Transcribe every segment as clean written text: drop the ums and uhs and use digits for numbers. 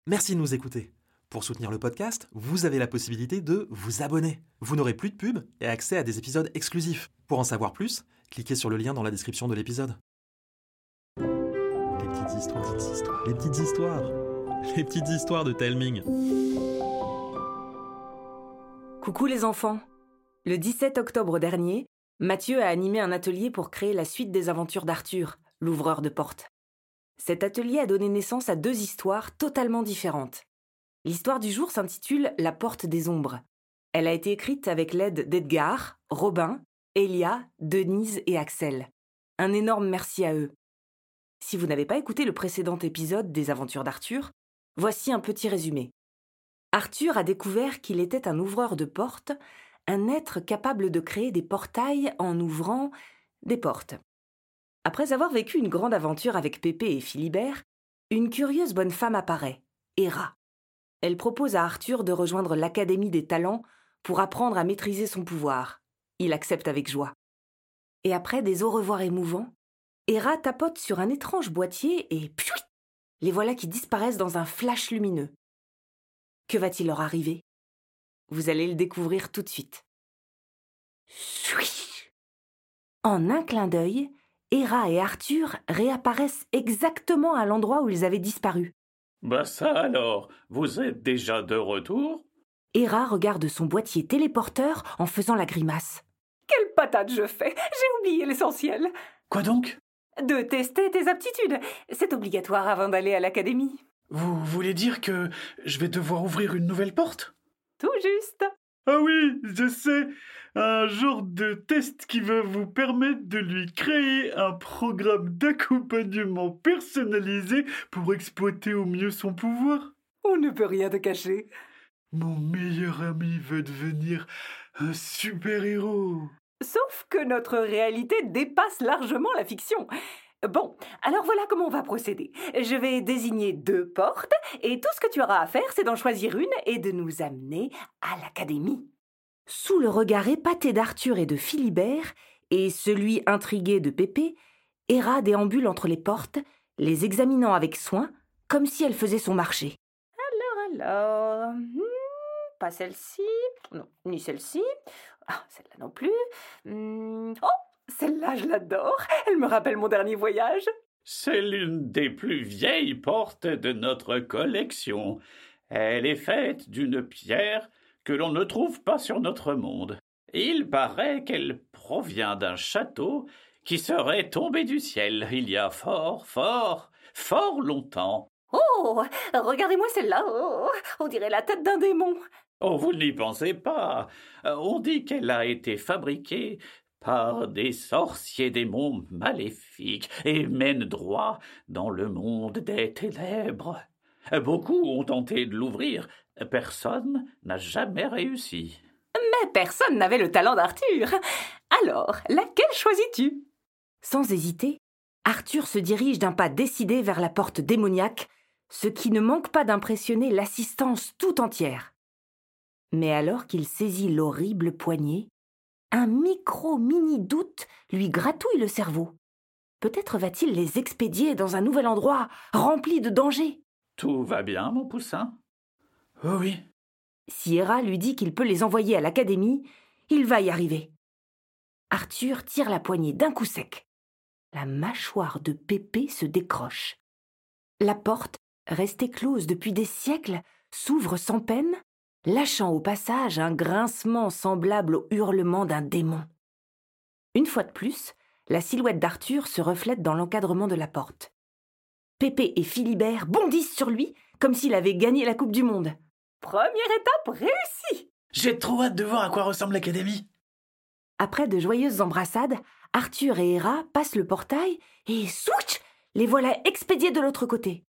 Merci de nous écouter. Pour soutenir le podcast, vous avez la possibilité de vous abonner. Vous n'aurez plus de pubs et accès à des épisodes exclusifs. Pour en savoir plus, cliquez sur le lien dans la description de l'épisode. Les petites histoires, les petites histoires, les petites histoires de Telming. Coucou les enfants. Le 17 octobre dernier, Mathieu a animé un atelier pour créer la suite des aventures d'Arthur, l'ouvreur de portes. Cet atelier a donné naissance à 2 histoires totalement différentes. L'histoire du jour s'intitule « La porte des ombres ». Elle a été écrite avec l'aide d'Edgar, Robin, Elia, Denise et Axel. Un énorme merci à eux. Si vous n'avez pas écouté le précédent épisode des aventures d'Arthur, voici un petit résumé. Arthur a découvert qu'il était un ouvreur de portes, un être capable de créer des portails en ouvrant des portes. Après avoir vécu une grande aventure avec Pépé et Philibert, une curieuse bonne femme apparaît, Héra. Elle propose à Arthur de rejoindre l'Académie des Talents pour apprendre à maîtriser son pouvoir. Il accepte avec joie. Et après des au revoir émouvants, Héra tapote sur un étrange boîtier et pfiouit, les voilà qui disparaissent dans un flash lumineux. Que va-t-il leur arriver ? Vous allez le découvrir tout de suite. En un clin d'œil, Héra et Arthur réapparaissent exactement à l'endroit où ils avaient disparu. Bah ça alors, vous êtes déjà de retour ? Héra regarde son boîtier téléporteur en faisant la grimace. Quelle patate je fais! J'ai oublié l'essentiel. Quoi donc ? De tester tes aptitudes. C'est obligatoire avant d'aller à l'académie. Vous voulez dire que je vais devoir ouvrir une nouvelle porte ? Tout juste. Ah oui, je sais, un genre de test qui va vous permettre de lui créer un programme d'accompagnement personnalisé pour exploiter au mieux son pouvoir. On ne peut rien te cacher. Mon meilleur ami veut devenir un super-héros. Sauf que notre réalité dépasse largement la fiction. Bon, alors voilà comment on va procéder. Je vais désigner 2 portes, et tout ce que tu auras à faire, c'est d'en choisir une et de nous amener à l'académie. Sous le regard épaté d'Arthur et de Philibert, et celui intrigué de Pépé, Héra déambule entre les portes, les examinant avec soin, comme si elle faisait son marché. Alors, pas celle-ci, non, ni celle-ci, celle-là non plus. Oh, celle-là, je l'adore, elle me rappelle mon dernier voyage. C'est l'une des plus vieilles portes de notre collection. Elle est faite d'une pierre que l'on ne trouve pas sur notre monde. Il paraît qu'elle provient d'un château qui serait tombé du ciel il y a fort longtemps. Oh, regardez-moi celle-là, on dirait la tête d'un démon. Oh, vous n'y pensez pas. On dit qu'elle a été fabriquée par des sorciers démons maléfiques et mène droit dans le monde des ténèbres. Beaucoup ont tenté de l'ouvrir. Personne n'a jamais réussi. Mais personne n'avait le talent d'Arthur. Alors, laquelle choisis-tu ? Sans hésiter, Arthur se dirige d'un pas décidé vers la porte démoniaque, ce qui ne manque pas d'impressionner l'assistance tout entière. Mais alors qu'il saisit l'horrible poignée, un mini doute lui gratouille le cerveau. Peut-être va-t-il les expédier dans un nouvel endroit rempli de dangers. Tout va bien, mon poussin ? Oh oui. Si Héra lui dit qu'il peut les envoyer à l'académie, il va y arriver. Arthur tire la poignée d'un coup sec. La mâchoire de Pépé se décroche. La porte, restée close depuis des siècles, s'ouvre sans peine, lâchant au passage un grincement semblable au hurlement d'un démon. Une fois de plus, la silhouette d'Arthur se reflète dans l'encadrement de la porte. Pépé et Philibert bondissent sur lui comme s'il avait gagné la Coupe du Monde. Première étape réussie. J'ai trop hâte de voir à quoi ressemble l'académie. Après de joyeuses embrassades, Arthur et Héra passent le portail et switch, les voilà expédiés de l'autre côté.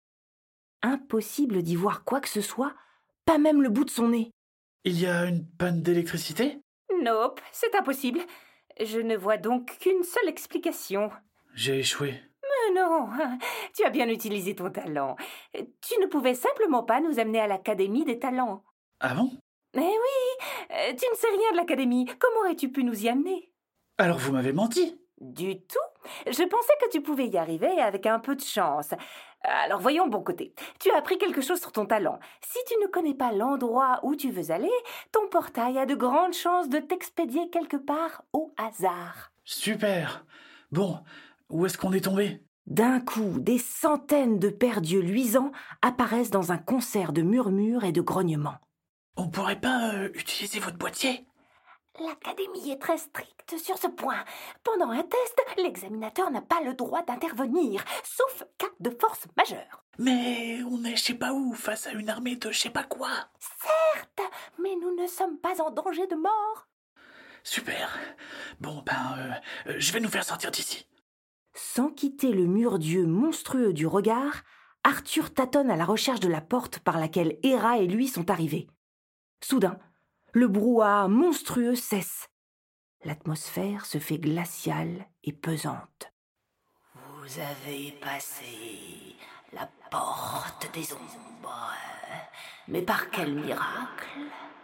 Impossible d'y voir quoi que ce soit, pas même le bout de son nez. Il y a une panne d'électricité ? Nope, c'est impossible. Je ne vois donc qu'une seule explication. J'ai échoué. Mais non, tu as bien utilisé ton talent. Tu ne pouvais simplement pas nous amener à l'Académie des Talents. Ah bon ? Eh oui, tu ne sais rien de l'Académie. Comment aurais-tu pu nous y amener ? Alors vous m'avez menti ? Du tout. Je pensais que tu pouvais y arriver avec un peu de chance. Alors voyons bon côté. Tu as appris quelque chose sur ton talent. Si tu ne connais pas l'endroit où tu veux aller, ton portail a de grandes chances de t'expédier quelque part au hasard. Super. Bon, où est-ce qu'on est tombé? D'un coup, des centaines de paires d'yeux luisants apparaissent dans un concert de murmures et de grognements. On pourrait pas utiliser votre boîtier? L'Académie est très stricte sur ce point. Pendant un test, l'examinateur n'a pas le droit d'intervenir, sauf cas de force majeure. Mais on est je sais pas où, face à une armée de je sais pas quoi. Certes, mais nous ne sommes pas en danger de mort. Super. Bon, je vais nous faire sortir d'ici. Sans quitter le mur d'yeux monstrueux du regard, Arthur tâtonne à la recherche de la porte par laquelle Héra et lui sont arrivés. Soudain, le brouhaha monstrueux cesse. L'atmosphère se fait glaciale et pesante. Vous avez passé la porte des ombres. Mais par quel miracle?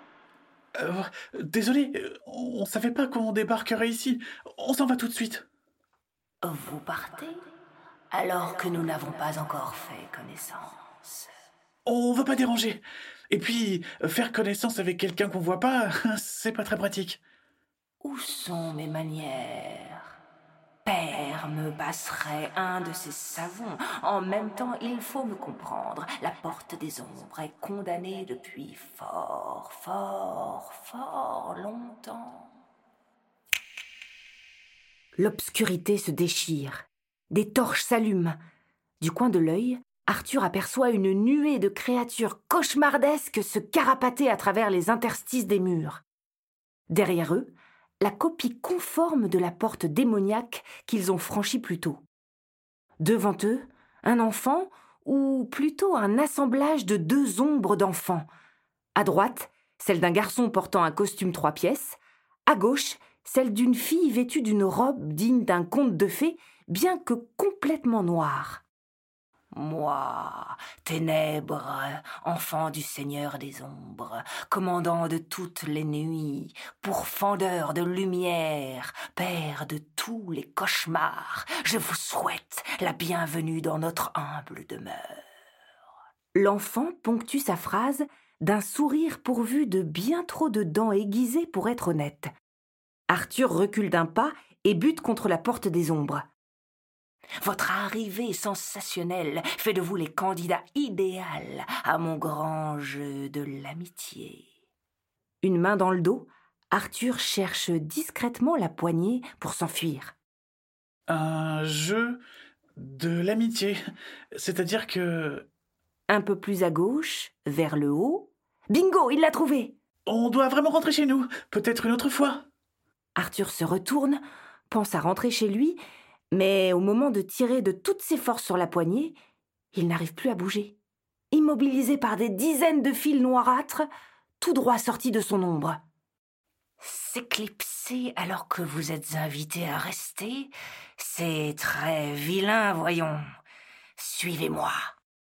Désolé, on savait pas qu'on débarquerait ici. On s'en va tout de suite. Vous partez? Alors que nous n'avons pas encore fait connaissance. On veut pas déranger. Et puis, faire connaissance avec quelqu'un qu'on voit pas, c'est pas très pratique. Où sont mes manières? Père me passerait un de ces savons. En même temps, il faut me comprendre. La porte des ombres est condamnée depuis fort, fort, fort longtemps. L'obscurité se déchire. Des torches s'allument. Du coin de l'œil, Arthur aperçoit une nuée de créatures cauchemardesques se carapater à travers les interstices des murs. Derrière eux, la copie conforme de la porte démoniaque qu'ils ont franchie plus tôt. Devant eux, un enfant, ou plutôt un assemblage de 2 ombres d'enfants. À droite, celle d'un garçon portant un costume 3 pièces. À gauche, celle d'une fille vêtue d'une robe digne d'un conte de fées, bien que complètement noire. Moi, ténèbres, enfant du Seigneur des ombres, commandant de toutes les nuits, pourfendeur de lumière, père de tous les cauchemars, je vous souhaite la bienvenue dans notre humble demeure. L'enfant ponctue sa phrase d'un sourire pourvu de bien trop de dents aiguisées pour être honnête. Arthur recule d'un pas et bute contre la porte des ombres. Votre arrivée sensationnelle fait de vous les candidats idéaux à mon grand jeu de l'amitié. Une main dans le dos, Arthur cherche discrètement la poignée pour s'enfuir. Un jeu de l'amitié. C'est-à-dire que... Un peu plus à gauche, vers le haut. Bingo, il l'a trouvé! On doit vraiment rentrer chez nous. Peut-être une autre fois. Arthur se retourne, pense à rentrer chez lui, mais au moment de tirer de toutes ses forces sur la poignée, il n'arrive plus à bouger. Immobilisé par des dizaines de fils noirâtres, tout droit sortis de son ombre. S'éclipser alors que vous êtes invité à rester, c'est très vilain, voyons. Suivez-moi.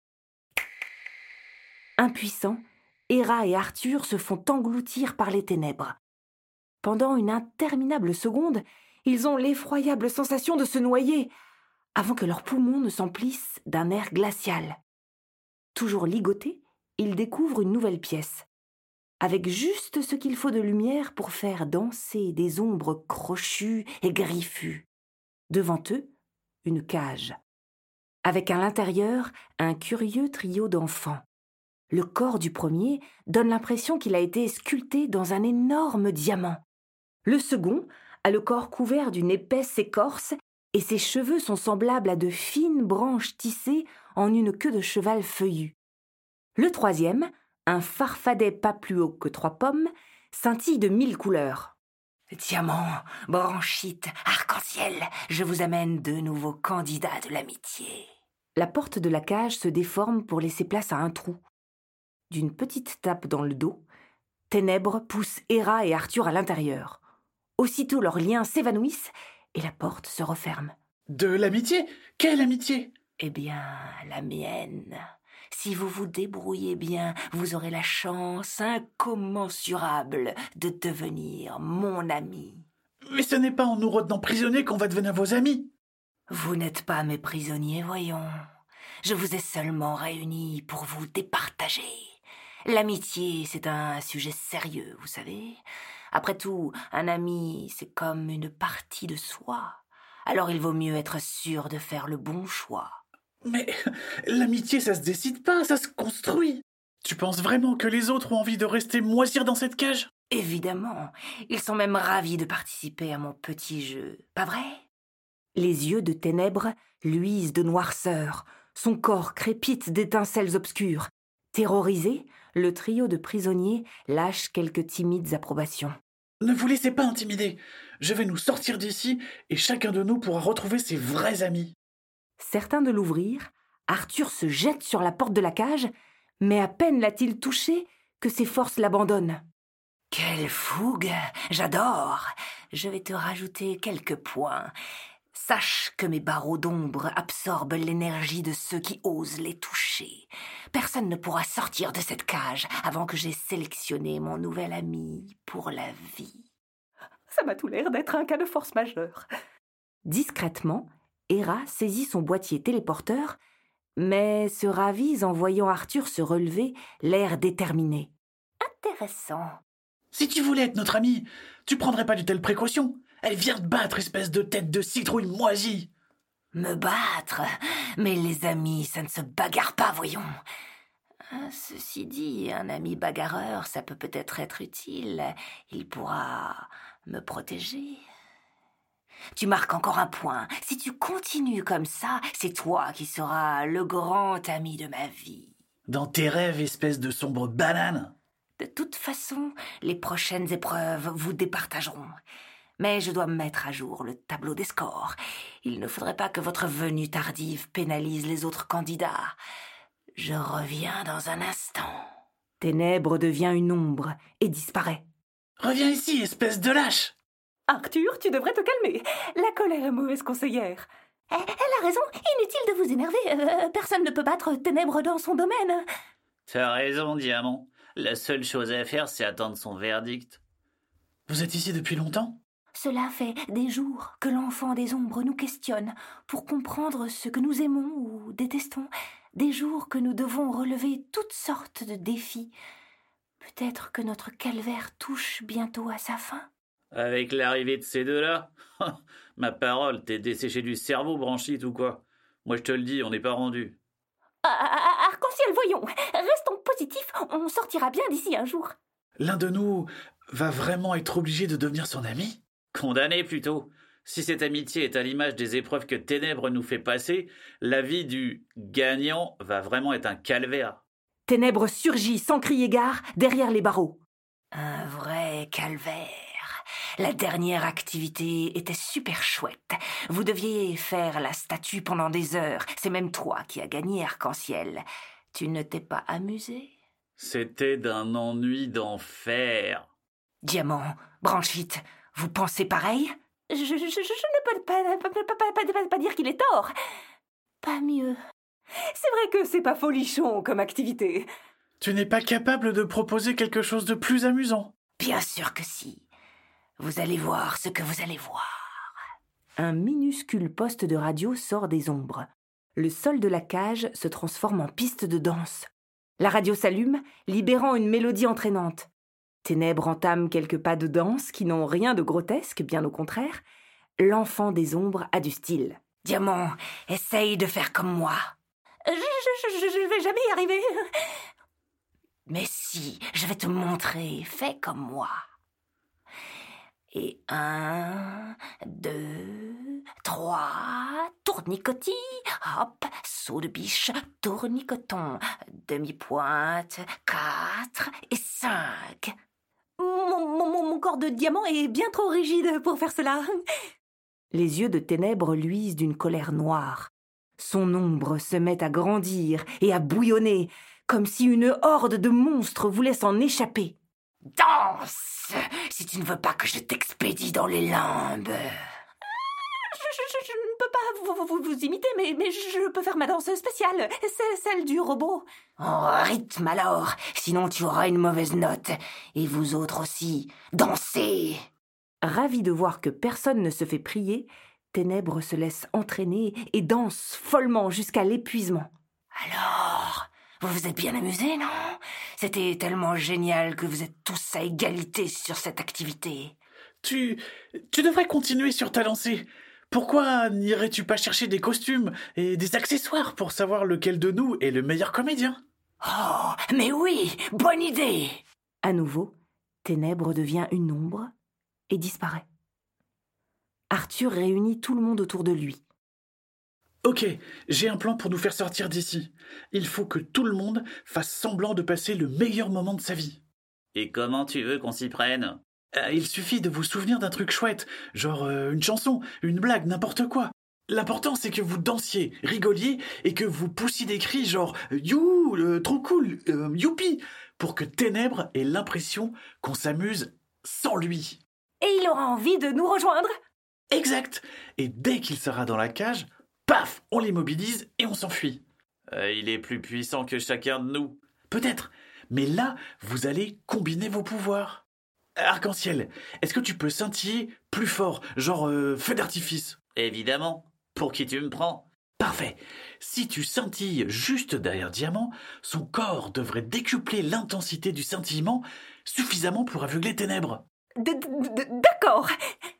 Impuissants, Héra et Arthur se font engloutir par les ténèbres. Pendant une interminable seconde, ils ont l'effroyable sensation de se noyer, avant que leurs poumons ne s'emplissent d'un air glacial. Toujours ligotés, ils découvrent une nouvelle pièce, avec juste ce qu'il faut de lumière pour faire danser des ombres crochues et griffues. Devant eux, une cage, avec à l'intérieur un curieux trio d'enfants. Le corps du premier donne l'impression qu'il a été sculpté dans un énorme diamant. Le second a le corps couvert d'une épaisse écorce et ses cheveux sont semblables à de fines branches tissées en une queue de cheval feuillue. Le troisième, un farfadet pas plus haut que 3 pommes, scintille de 1000 couleurs. Diamant, branchite, arc-en-ciel, je vous amène 2 nouveaux candidats de l'amitié. La porte de la cage se déforme pour laisser place à un trou. D'une petite tape dans le dos, Ténèbres pousse Héra et Arthur à l'intérieur. Aussitôt leurs liens s'évanouissent et la porte se referme. De l'amitié? Quelle amitié? Eh bien, la mienne. Si vous vous débrouillez bien, vous aurez la chance incommensurable de devenir mon ami. Mais ce n'est pas en nous retenant prisonniers qu'on va devenir vos amis. Vous n'êtes pas mes prisonniers, voyons. Je vous ai seulement réunis pour vous départager. L'amitié, c'est un sujet sérieux, vous savez. Après tout, un ami, c'est comme une partie de soi. Alors il vaut mieux être sûr de faire le bon choix. Mais l'amitié, ça se décide pas, ça se construit. Tu penses vraiment que les autres ont envie de rester moisir dans cette cage? Évidemment, ils sont même ravis de participer à mon petit jeu, pas vrai? Les yeux de Ténèbres luisent de noirceur, son corps crépite d'étincelles obscures. Terrorisé, le trio de prisonniers lâche quelques timides approbations. Ne vous laissez pas intimider. Je vais nous sortir d'ici et chacun de nous pourra retrouver ses vrais amis. Certain de l'ouvrir, Arthur se jette sur la porte de la cage, mais à peine l'a-t-il touchée que ses forces l'abandonnent. Quelle fougue! J'adore! Je vais te rajouter quelques points. Sache que mes barreaux d'ombre absorbent l'énergie de ceux qui osent les toucher. Personne ne pourra sortir de cette cage avant que j'aie sélectionné mon nouvel ami pour la vie. Ça m'a tout l'air d'être un cas de force majeure. Discrètement, Hera saisit son boîtier téléporteur, mais se ravise en voyant Arthur se relever, l'air déterminé. Intéressant. Si tu voulais être notre ami, tu prendrais pas de telles précautions. Elle vient te battre, espèce de tête de citrouille moisie. Me battre? Mais les amis, ça ne se bagarre pas, voyons. Ceci dit, un ami bagarreur, ça peut peut-être être utile. Il pourra me protéger. Tu marques encore un point. Si tu continues comme ça, c'est toi qui seras le grand ami de ma vie. Dans tes rêves, espèce de sombre banane. De toute façon, les prochaines épreuves vous départageront. Mais je dois mettre à jour le tableau des scores. Il ne faudrait pas que votre venue tardive pénalise les autres candidats. Je reviens dans un instant. Ténèbres devient une ombre et disparaît. Reviens ici, espèce de lâche. Arthur, tu devrais te calmer. La colère est mauvaise conseillère. Elle a raison, inutile de vous énerver. Personne ne peut battre Ténèbres dans son domaine. T'as raison, Diamant. La seule chose à faire, c'est attendre son verdict. Vous êtes ici depuis longtemps? Cela fait des jours que l'enfant des ombres nous questionne pour comprendre ce que nous aimons ou détestons. Des jours que nous devons relever toutes sortes de défis. Peut-être que notre calvaire touche bientôt à sa fin. Avec l'arrivée de ces deux-là, ma parole, t'es desséché du cerveau, branchite ou quoi? Moi je te le dis, on n'est pas rendu. Arc-en-ciel, voyons. Restons positifs, on sortira bien d'ici un jour. L'un de nous va vraiment être obligé de devenir son ami? Condamné plutôt. Si cette amitié est à l'image des épreuves que Ténèbres nous fait passer, la vie du gagnant va vraiment être un calvaire. Ténèbres surgit sans crier gare derrière les barreaux. Un vrai calvaire. La dernière activité était super chouette. Vous deviez faire la statue pendant des heures. C'est même toi qui as gagné, Arc-en-ciel. Tu ne t'es pas amusé? C'était d'un ennui d'enfer. Diamant, Branchite, vous pensez pareil? Je ne peux pas dire qu'il est tort. Pas mieux. C'est vrai que c'est pas folichon comme activité. Tu n'es pas capable de proposer quelque chose de plus amusant? Bien sûr que si. Vous allez voir ce que vous allez voir. Un minuscule poste de radio sort des ombres. Le sol de la cage se transforme en piste de danse. La radio s'allume, libérant une mélodie entraînante. Ténèbres entame quelques pas de danse qui n'ont rien de grotesque, bien au contraire. L'enfant des ombres a du style. Diamant, essaye de faire comme moi. Je vais jamais y arriver. Mais si, je vais te montrer. Fais comme moi. Et 1, 2, 3, tournicotis, hop, saut de biche, tournicoton, demi-pointe, 4 et 5. Mon corps de diamant est bien trop rigide pour faire cela. Les yeux de Ténèbres luisent d'une colère noire. Son ombre se met à grandir et à bouillonner, comme si une horde de monstres voulait s'en échapper. Danse, si tu ne veux pas que je t'expédie dans les limbes. Je ne peux pas vous imiter, mais je peux faire ma danse spéciale. C'est celle du robot. En rythme alors, sinon tu auras une mauvaise note. Et vous autres aussi, dansez. Ravi de voir que personne ne se fait prier, Ténèbres se laisse entraîner et danse follement jusqu'à l'épuisement. Alors, vous vous êtes bien amusés, non? C'était tellement génial que vous êtes tous à égalité sur cette activité. Tu devrais continuer sur ta lancée. Pourquoi n'irais-tu pas chercher des costumes et des accessoires pour savoir lequel de nous est le meilleur comédien? Oh, mais oui, bonne idée! À nouveau, Ténèbres devient une ombre et disparaît. Arthur réunit tout le monde autour de lui. Ok, j'ai un plan pour nous faire sortir d'ici. Il faut que tout le monde fasse semblant de passer le meilleur moment de sa vie. Et comment tu veux qu'on s'y prenne? Il suffit de vous souvenir d'un truc chouette, genre une chanson, une blague, n'importe quoi. L'important, c'est que vous dansiez, rigoliez et que vous poussiez des cris genre « You, trop cool, youpi !» pour que Ténèbres ait l'impression qu'on s'amuse sans lui. Et il aura envie de nous rejoindre. Exact. Et dès qu'il sera dans la cage, paf, on l'immobilise et on s'enfuit. Il est plus puissant que chacun de nous. Peut-être, mais là, vous allez combiner vos pouvoirs. Arc-en-ciel, est-ce que tu peux scintiller plus fort, genre feu d'artifice? Évidemment. Pour qui tu me prends? Parfait. Si tu scintilles juste derrière Diamant, son corps devrait décupler l'intensité du scintillement suffisamment pour aveugler Ténèbres. D'accord.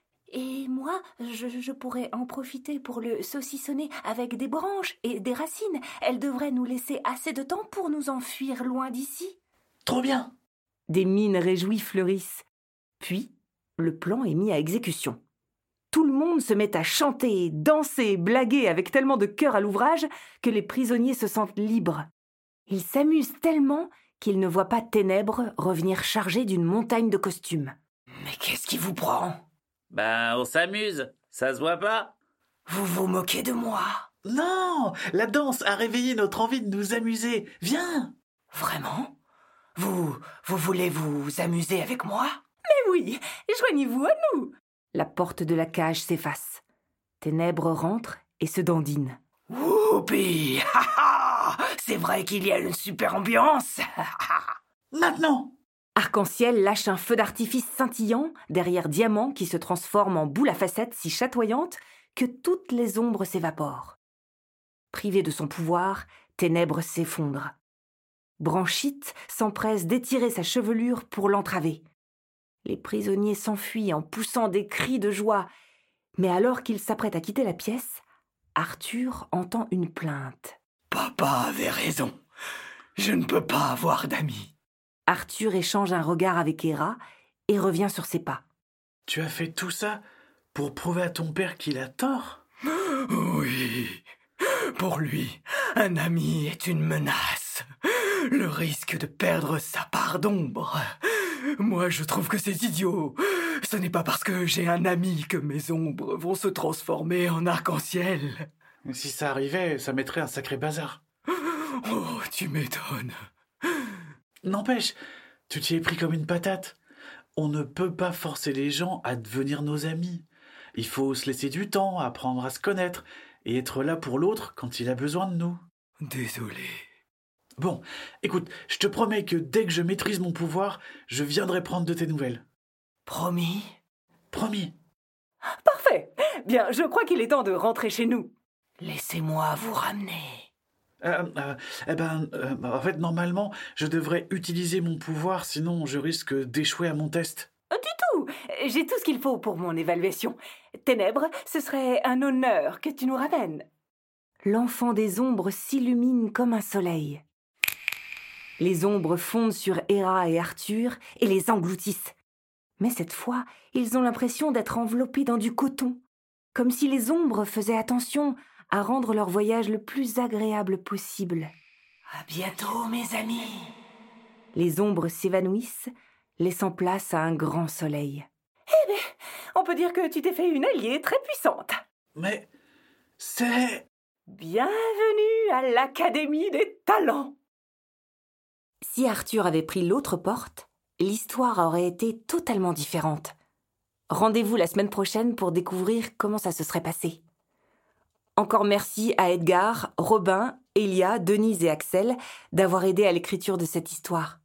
Et moi, je pourrais en profiter pour le saucissonner avec des branches et des racines. Elle devrait nous laisser assez de temps pour nous enfuir loin d'ici. Trop bien. Des mines réjouies fleurissent. Puis, le plan est mis à exécution. Tout le monde se met à chanter, danser, blaguer avec tellement de cœur à l'ouvrage que les prisonniers se sentent libres. Ils s'amusent tellement qu'ils ne voient pas Ténèbres revenir chargé d'une montagne de costumes. Mais qu'est-ce qui vous prend? On s'amuse. Ça se voit pas? Vous vous moquez de moi? Non, la danse a réveillé notre envie de nous amuser. Viens. Vraiment? Vous voulez vous amuser avec moi? Mais oui, joignez-vous à nous. La porte de la cage s'efface. Ténèbres rentre et se dandine. Whoopi! C'est vrai qu'il y a une super ambiance. Maintenant. Arc-en-ciel lâche un feu d'artifice scintillant derrière Diamant qui se transforme en boule à facettes si chatoyante que toutes les ombres s'évaporent. Privé de son pouvoir, Ténèbres s'effondre. Branchite s'empresse d'étirer sa chevelure pour l'entraver. Les prisonniers s'enfuient en poussant des cris de joie. Mais alors qu'il s'apprête à quitter la pièce, Arthur entend une plainte. « Papa avait raison. Je ne peux pas avoir d'amis. » Arthur échange un regard avec Héra et revient sur ses pas. Tu as fait tout ça pour prouver à ton père qu'il a tort? Oui. Pour lui, un ami est une menace. Le risque de perdre sa part d'ombre. Moi, je trouve que c'est idiot. Ce n'est pas parce que j'ai un ami que mes ombres vont se transformer en arc-en-ciel. Si ça arrivait, ça mettrait un sacré bazar. Oh, tu m'étonnes. N'empêche, tu t'y es pris comme une patate. On ne peut pas forcer les gens à devenir nos amis. Il faut se laisser du temps, apprendre à se connaître et être là pour l'autre quand il a besoin de nous. Désolé. Bon, écoute, je te promets que dès que je maîtrise mon pouvoir, je viendrai prendre de tes nouvelles. Promis? Promis. Parfait. Bien, je crois qu'il est temps de rentrer chez nous. Laissez-moi vous ramener. En fait, normalement, je devrais utiliser mon pouvoir, sinon je risque d'échouer à mon test. Du tout. J'ai tout ce qu'il faut pour mon évaluation. Ténèbres, ce serait un honneur que tu nous ramènes. L'enfant des ombres s'illumine comme un soleil. Les ombres fondent sur Héra et Arthur et les engloutissent. Mais cette fois, ils ont l'impression d'être enveloppés dans du coton, comme si les ombres faisaient attention à rendre leur voyage le plus agréable possible. À bientôt, mes amis. Les ombres s'évanouissent, laissant place à un grand soleil. Eh bien, on peut dire que tu t'es fait une alliée très puissante. Mais c'est... Bienvenue à l'Académie des talents. Si Arthur avait pris l'autre porte, l'histoire aurait été totalement différente. Rendez-vous la semaine prochaine pour découvrir comment ça se serait passé. Encore merci à Edgar, Robin, Elia, Denise et Axel d'avoir aidé à l'écriture de cette histoire.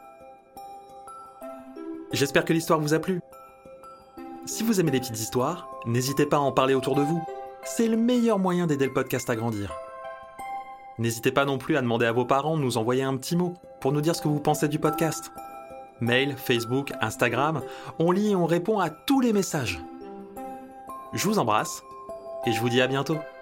J'espère que l'histoire vous a plu. Si vous aimez les petites histoires, N'hésitez pas à en parler autour de vous. C'est le meilleur moyen d'aider le podcast à grandir. N'hésitez pas non plus à demander à vos parents de nous envoyer un petit mot pour nous dire ce que vous pensez du podcast. Mail, Facebook, Instagram, on lit et on répond à tous les messages. Je vous embrasse et je vous dis à bientôt.